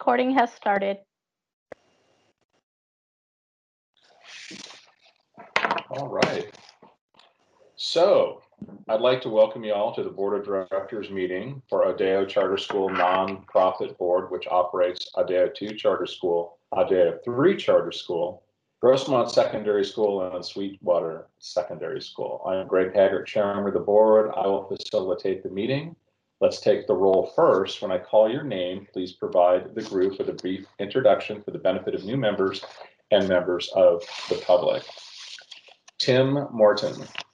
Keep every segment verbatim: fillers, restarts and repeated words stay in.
recording has started. All right. So I'd like to welcome you all to the Board of Directors meeting for Adeo Charter School Nonprofit Board, which operates Adeo two Charter School, Adeo three Charter School, Grossmont Secondary School, and Sweetwater Secondary School. I'm Greg Haggart, Chairman of the Board. I will facilitate the meeting. Let's take the roll first. When I call your name, please provide the group with a brief introduction for the benefit of new members and members of the public. Tim Morton.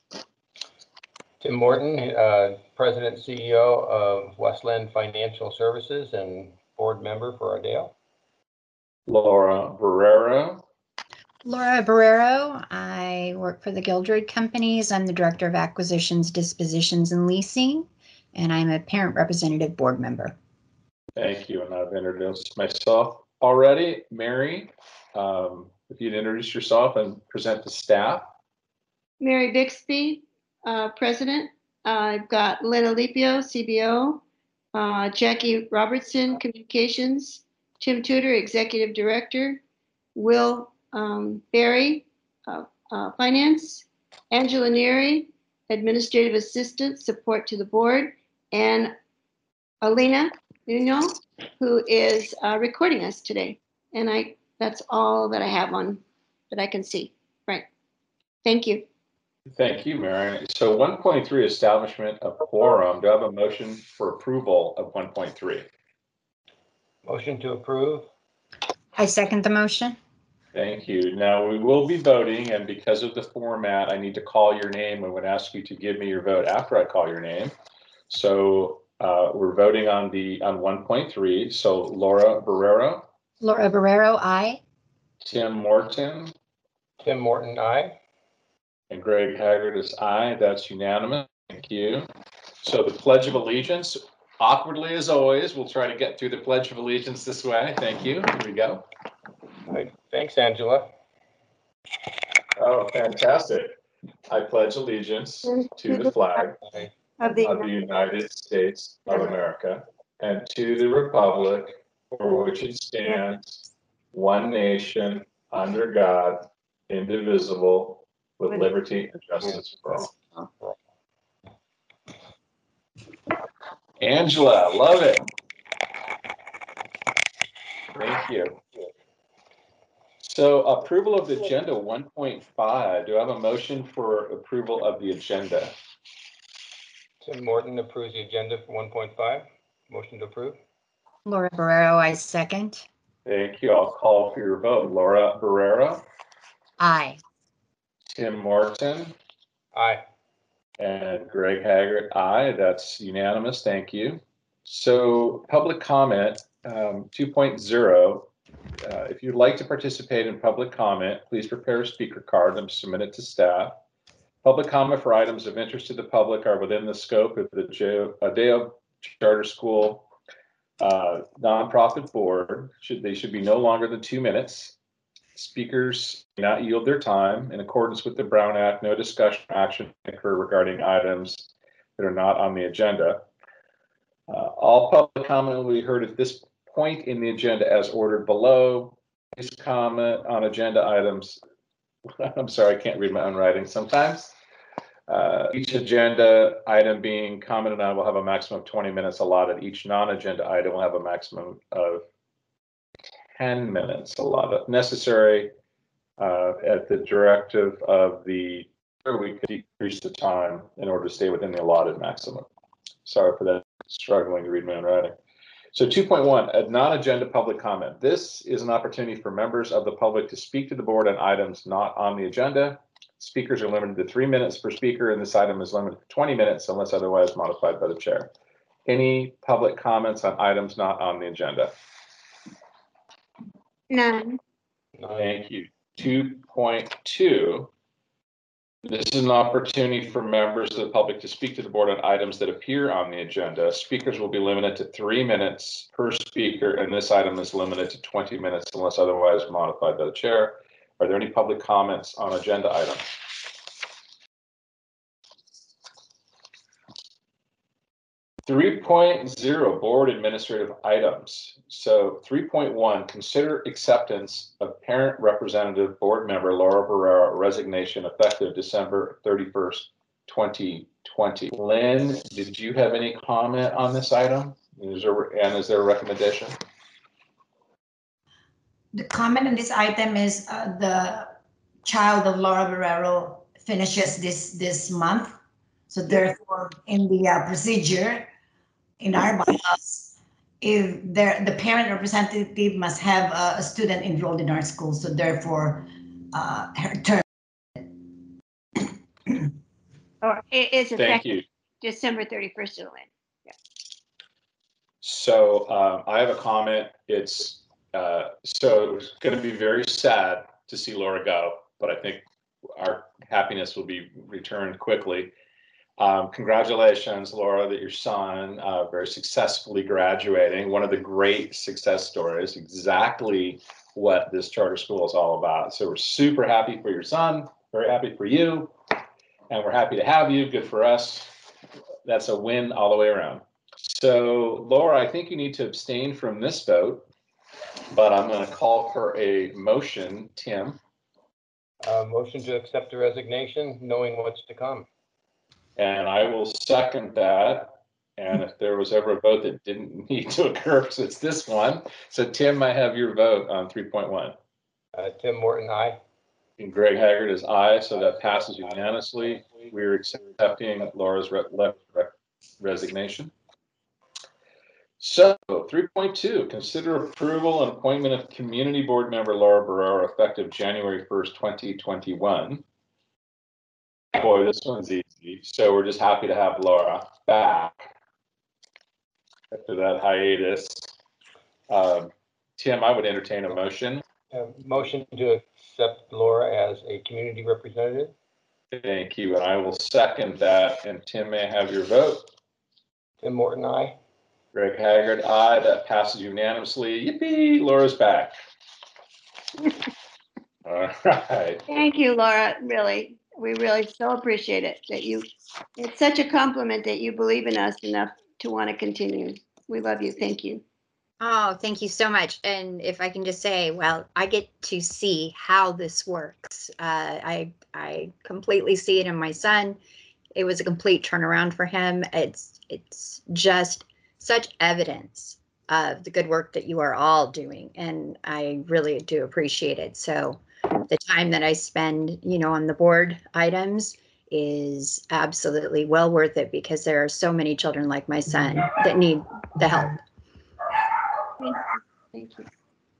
Tim Morton, uh, President and C E O of Westland Financial Services and board member for Adeo. Laura Barrero. Laura Barrero. I work for the Gildred Companies. I'm the Director of Acquisitions, Dispositions, and Leasing, and I'm a parent representative board member. Thank you, and I've introduced myself already. Mary, um, if you'd introduce yourself and present the staff. Mary Bixby, uh, President. Uh, I've got Lena Lipio, C B O, uh, Jackie Robertson, Communications, Tim Tudor, Executive Director, Will um, Berry, uh, uh, Finance, Angela Neary, Administrative Assistant, Support to the Board, and Alina Nuno, who is uh, recording us today. And I that's all that I have on that I can see. Right. Thank you. Thank you, Mary. So one point three, establishment of quorum. Do I have a motion for approval of one point three? Motion to approve. I second the motion. Thank you. Now we will be voting, and because of the format, I need to call your name. I would ask you to give me your vote after I call your name. So uh, we're voting on the on one point three. So Laura Barrero. Laura Barrero, aye. Tim Morton. Tim Morton, aye. And Greg Haggart is aye. That's unanimous. Thank you. So the Pledge of Allegiance, awkwardly as always, we'll try to get through the Pledge of Allegiance this way. Thank you. Here we go. All right. Thanks, Angela. Oh, fantastic. I pledge allegiance to the flag Aye. Of the, of the United States of America and to the republic for which it stands, one nation, under God, indivisible, with liberty and justice for all. Angela, love it. Thank you. So approval of the agenda one point five. Do I have a motion for approval of the agenda? Tim Morton approves the agenda for one point five. Motion to approve. Laura Barrero, I second. Thank you. I'll call for your vote. Laura Barrero, Aye. Tim Morton, Aye. and Greg Haggart, aye. That's unanimous. Thank you. So public comment um, two point oh. Uh, if you'd like to participate in public comment, please prepare a speaker card and submit it to staff. Public comment for items of interest to the public are within the scope of the Adeo Charter School uh, nonprofit board. Should they should be no longer than two minutes. Speakers may not yield their time. In accordance with the Brown Act, no discussion or action may occur regarding items that are not on the agenda. Uh, all public comment will be heard at this point in the agenda as ordered below. Please comment on agenda items. I'm sorry, I can't read my own writing sometimes. Uh, each agenda item being commented on will have a maximum of twenty minutes allotted. Each non-agenda item will have a maximum of ten minutes allotted. Necessary uh, at the directive of the, we could decrease the time in order to stay within the allotted maximum. Sorry for that, struggling to read my own writing. So two point one, a non-agenda public comment. This is an opportunity for members of the public to speak to the board on items not on the agenda. Speakers are limited to three minutes per speaker, and this item is limited to twenty minutes unless otherwise modified by the chair. Any public comments on items not on the agenda? none. Thank you. two point two. This is an opportunity for members of the public to speak to the board on items that appear on the agenda. Speakers will be limited to three minutes per speaker, and this item is limited to twenty minutes unless otherwise modified by the chair. Are there any public comments on agenda items? three point zero board administrative items. So three point one, consider acceptance of parent representative board member Laura Barrera resignation effective December thirty-first, twenty twenty. Lynn, did you have any comment on this item? Is there, and is there a recommendation? The comment on this item is uh, the child of Laura Barrero finishes this this month. So therefore, in the uh, procedure, in our bylaws, if there, the parent representative must have a, a student enrolled in our school. So therefore, uh, her term. Or it is Thank effective you. December thirty-first, Lynn. So um, I have a comment. It's uh, so it's going to be very sad to see Laura go, but I think our happiness will be returned quickly. Um, congratulations, Laura, that your son uh, very successfully graduating. One of the great success stories, exactly what this charter school is all about. So we're super happy for your son, very happy for you, and we're happy to have you. Good for us. That's a win all the way around. So, Laura, I think you need to abstain from this vote, but I'm going to call for a motion. Tim? Uh, motion to accept the resignation, knowing what's to come. And I will second that. And if there was ever a vote that didn't need to occur, so it's this one. So, Tim, I have your vote on three point one. Uh, Tim Morton, aye. And Greg Haggard is aye, so that passes unanimously. We're accepting Laura's re re resignation. So three point two, consider approval and appointment of community board member Laura Barrera effective January first, twenty twenty-one. Boy, this one's easy. So we're just happy to have Laura back after that hiatus. Um, Tim, I would entertain a motion. Uh, motion to accept Laura as a community representative. Thank you, and I will second that. And Tim may have your vote. Tim Morton, aye. Greg Haggard, aye. That passes unanimously. Yippee! Laura's back. All right. Thank you, Laura, really. We really so appreciate it that you, it's such a compliment that you believe in us enough to want to continue. We love you. Thank you. Oh, thank you so much. And if I can just say, well, I get to see how this works. Uh, I I completely see it in my son. It was a complete turnaround for him. It's it's just such evidence of the good work that you are all doing, and I really do appreciate it. So the time that I spend, you know, on the board items is absolutely well worth it, because there are so many children like my son that need the help. Thank you. Thank you.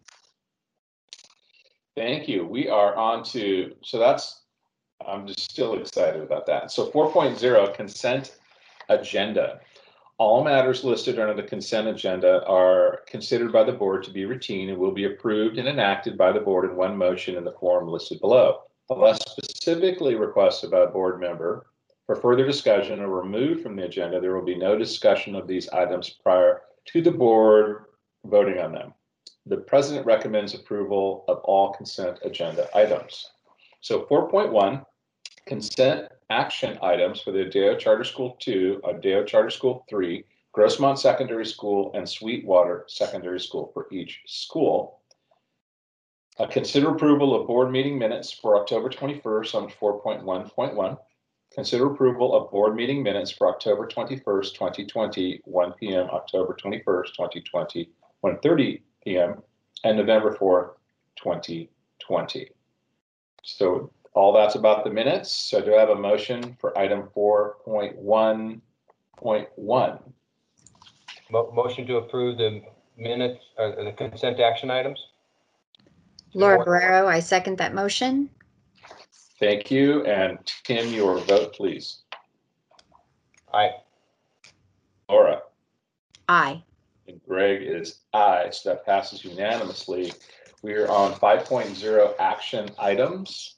Thank you. We are on to, so that's, I'm just still excited about that. So four point zero, consent agenda. All matters listed under the consent agenda are considered by the board to be routine and will be approved and enacted by the board in one motion in the form listed below. Unless specifically requested by a board member for further discussion or removed from the agenda, there will be no discussion of these items prior to the board voting on them. The president recommends approval of all consent agenda items. So four point one, consent action items for the Adeo Charter School two, Adeo Charter School three, Grossmont Secondary School, and Sweetwater Secondary School for each school. Uh, consider approval of board meeting minutes for October twenty-first on four point one point one. Consider approval of board meeting minutes for October twenty-first, twenty twenty, one p m, October twenty-first, twenty twenty, one thirty p m, and November fourth, twenty twenty. So all that's about the minutes. So do I have a motion for item four point one point one? Mo motion to approve the minutes, uh, the consent action items. Laura Barrero, I second that motion. Thank you. And Tim, your vote, please. Aye. Laura? Aye. And Greg is aye, so that passes unanimously. We are on five point zero action items.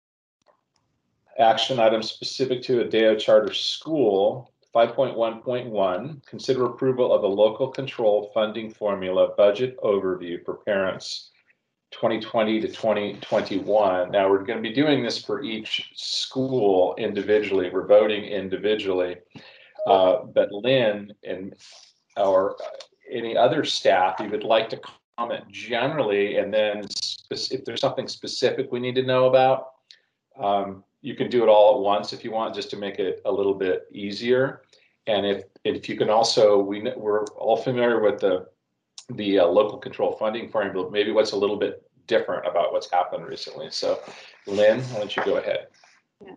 Action items specific to Adeo Charter School. five point one point one, consider approval of the local control funding formula budget overview for parents twenty twenty to twenty twenty-one. Now we're going to be doing this for each school individually. We're voting individually. Uh, but Lynn and or any other staff, you would like to comment generally, and then if there's something specific we need to know about, um, you can do it all at once if you want, just to make it a little bit easier. And if if you can also, we we're all familiar with the the uh, local control funding formula, maybe what's a little bit different about what's happened recently. So, Lynn, why don't you go ahead? Yeah.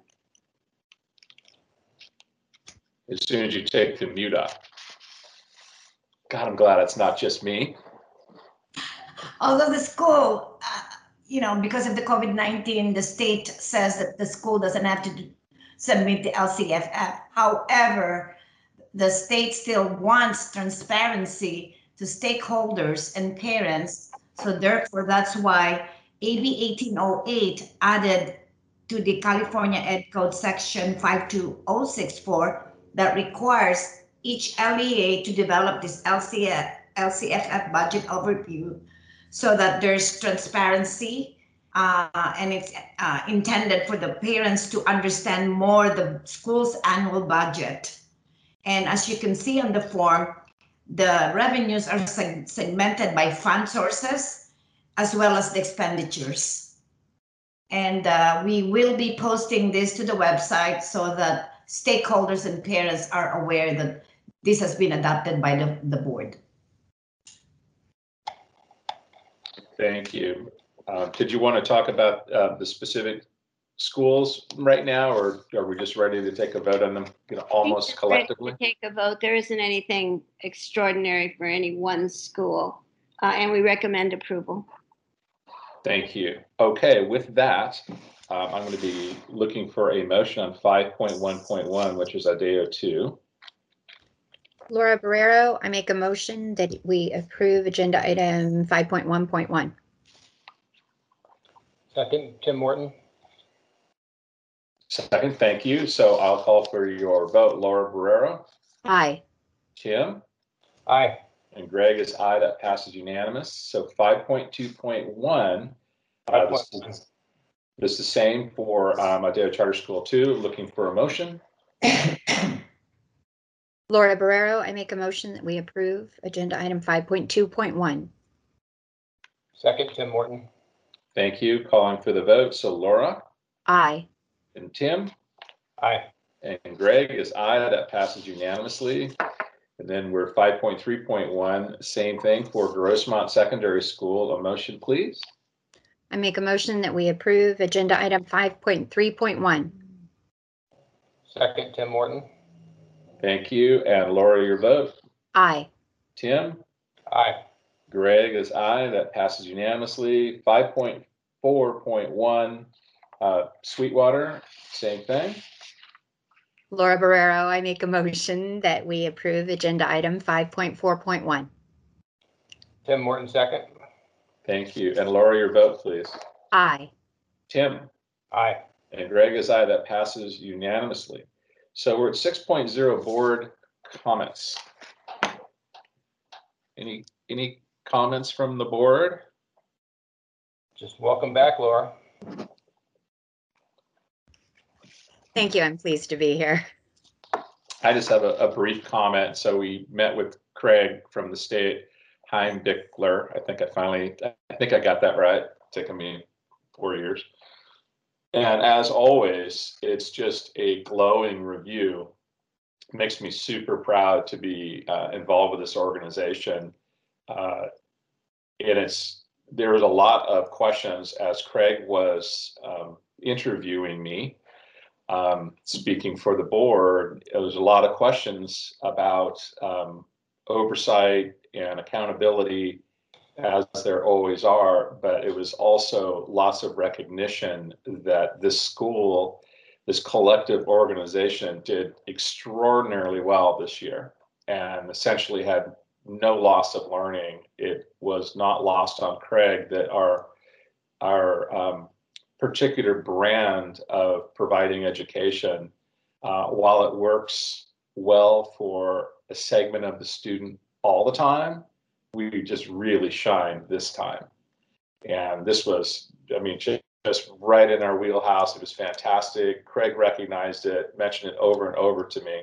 As soon as you take the mute off. God, I'm glad it's not just me. Although the school, uh, you know, because of the COVID nineteen, the state says that the school doesn't have to do, submit the L C F F. However, the state still wants transparency to stakeholders and parents. So therefore, that's why A B eighteen oh eight added to the California Ed Code section five two oh six four that requires each L E A to develop this L C F, L C F F budget overview so that there's transparency, uh, and it's uh, intended for the parents to understand more the school's annual budget. And as you can see on the form, the revenues are seg segmented by fund sources as well as the expenditures. And uh, we will be posting this to the website so that stakeholders and parents are aware that this has been adopted by the, the board. Thank you. Uh, did you want to talk about uh, the specific schools right now, or are we just ready to take a vote on them, you know, almost collectively? Take a vote. There isn't anything extraordinary for any one school, uh, and we recommend approval. Thank you. Okay, with that, um, I'm going to be looking for a motion on five point one point one, which is IDEO two. Laura Barrero, I make a motion that we approve agenda item five point one point one. Second, Tim Morton. Second, thank you. So I'll call for your vote. Laura Barrero, Aye. Tim, Aye. and Greg is aye. That passes unanimous. So five point two point one, uh, this, is, this is the same for um, IDEO Charter School two. Looking for a motion. Laura Barrero, I make a motion that we approve agenda item five point two point one. Second, Tim Morton. Thank you. Calling for the vote. So Laura Aye. and Tim Aye. and Greg is aye. That passes unanimously. And then we're five point three point one, same thing for Grossmont Secondary School. A motion, please. I make a motion that we approve agenda item five point three point one. Second, Tim Morton. Thank you. And Laura, your vote. Aye. Tim? Aye. Greg is aye. That passes unanimously. five point four point one, uh, Sweetwater, same thing. Laura Barrero, I make a motion that we approve agenda item five point four point one. Tim Morton, second. Thank you. And Laura, your vote, please. Aye. Tim? Aye. And Greg is aye. That passes unanimously. So we're at six point oh, board comments. Any any comments from the board? Just welcome back, Laura. Thank you. I'm pleased to be here. I just have a, a brief comment. So we met with Craig from the state, Heimdickler. I think I finally, I think I got that right. It's taken me four years. And as always, it's just a glowing review. It makes me super proud to be uh, involved with this organization. Uh, and it's, there was a lot of questions as Craig was um, interviewing me, um, speaking for the board. There was a lot of questions about um, oversight and accountability, as there always are, but it was also lots of recognition that this school, this collective organization did extraordinarily well this year and essentially had no loss of learning. It was not lost on Craig that our, our um, particular brand of providing education, uh, while it works well for a segment of the student all the time, we just really shined this time. And this was, I mean, just right in our wheelhouse. It was fantastic. Craig recognized it, mentioned it over and over to me.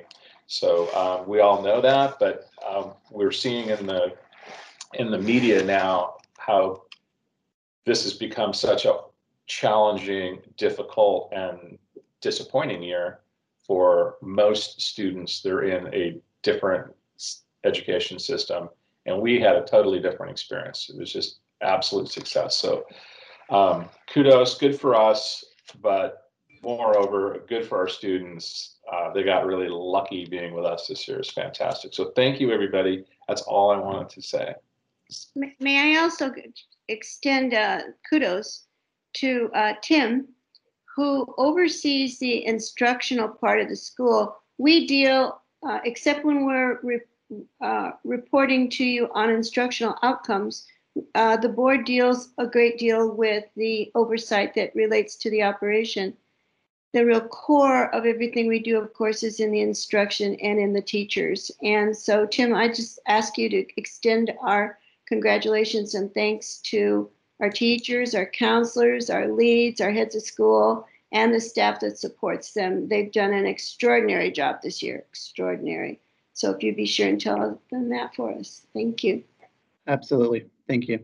So um, we all know that, but um, we're seeing in the in the media now how this has become such a challenging, difficult, and disappointing year for most students. They're in a different education system, and we had a totally different experience. It was just absolute success. So um, kudos, good for us, but moreover, good for our students. Uh, they got really lucky being with us this year. It's fantastic. So thank you, everybody. That's all I wanted to say. May may I also extend uh, kudos to uh, Tim, who oversees the instructional part of the school. We deal, uh, except when we're re uh, reporting to you on instructional outcomes, uh, the board deals a great deal with the oversight that relates to the operation. The real core of everything we do, of course, is in the instruction and in the teachers. And so, Tim, I just ask you to extend our congratulations and thanks to our teachers, our counselors, our leads, our heads of school, and the staff that supports them. They've done an extraordinary job this year, extraordinary. So if you'd be sure and tell them that for us. Thank you. Absolutely. Thank you.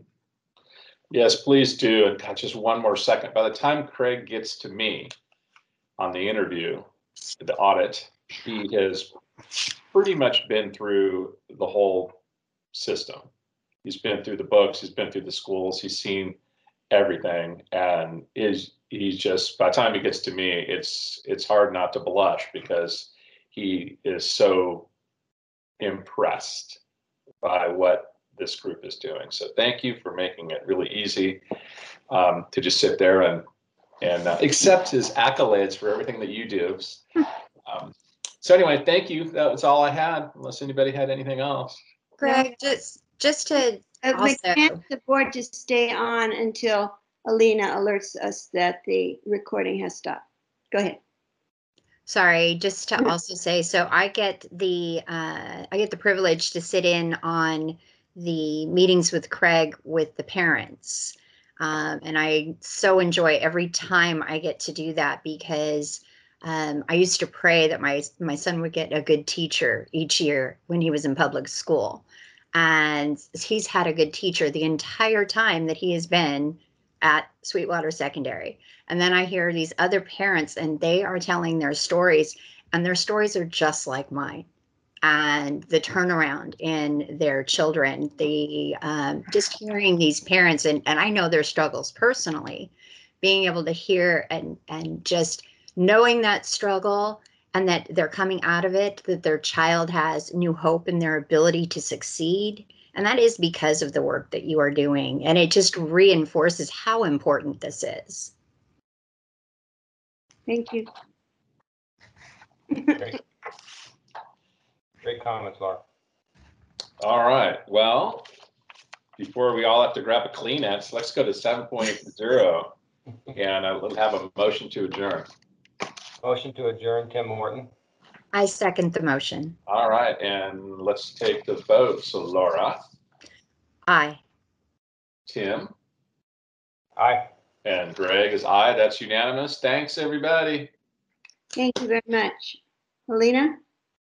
Yes, please do. And God, just one more second. By the time Craig gets to me on the interview, the audit, he has pretty much been through the whole system. He's been through the books, he's been through the schools, he's seen everything, and is he's just, by the time he gets to me, it's it's hard not to blush because he is so impressed by what this group is doing. So thank you for making it really easy um, to just sit there and and uh, accept his accolades for everything that you do. Um, so anyway, thank you. That's all I had, unless anybody had anything else. Greg, just just to Uh, also, we can ask the board to stay on until Alina alerts us that the recording has stopped. Go ahead. sorry, just to Mhm. also say, so I get the uh, I get the privilege to sit in on the meetings with Craig with the parents, um, and I so enjoy every time I get to do that because um, I used to pray that my my son would get a good teacher each year when he was in public school, and he's had a good teacher the entire time that he has been at Sweetwater Secondary. And then I hear these other parents and they are telling their stories, and their stories are just like mine. And the turnaround in their children, the um, just hearing these parents, and, and I know their struggles personally, being able to hear and and just knowing that struggle and that they're coming out of it, that their child has new hope in their ability to succeed. And that is because of the work that you are doing. And it just reinforces how important this is. Thank you. Great. Great comments, Laura. All right. Well, before we all have to grab a Kleenex, let's go to seven point zero and uh, let's have a motion to adjourn. Motion to adjourn, Tim Morton. I second the motion. All right. And let's take the vote. So Laura, Aye. Tim, Aye. and Greg is aye. That's unanimous. Thanks, everybody. Thank you very much. Alina?